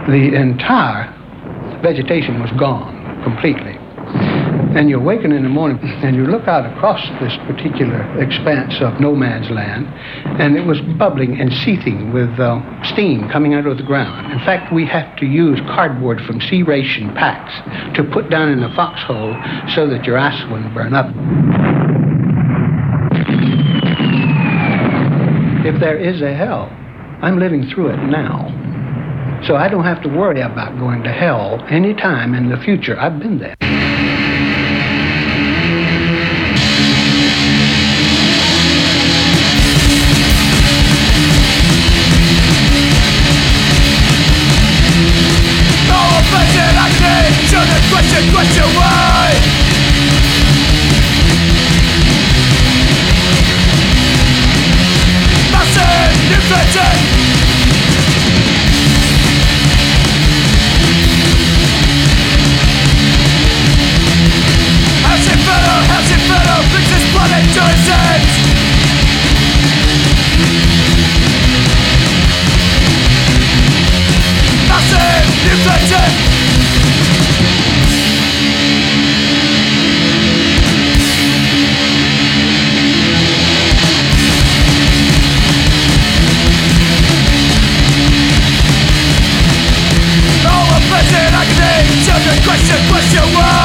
the entire vegetation was gone completely. And you awaken in the morning and you look out across this particular expanse of no man's land, and it was bubbling and seething with steam coming out of the ground. In fact, we have to use cardboard from C-ration packs to put down in the foxhole so that your ass wouldn't burn up. If there is a hell, I'm living through it now. So I don't have to worry about going to hell anytime in the future. I've been there. Question why? Massive inflation. House inferno, brings this planet to its end. Massive inflation. Question why?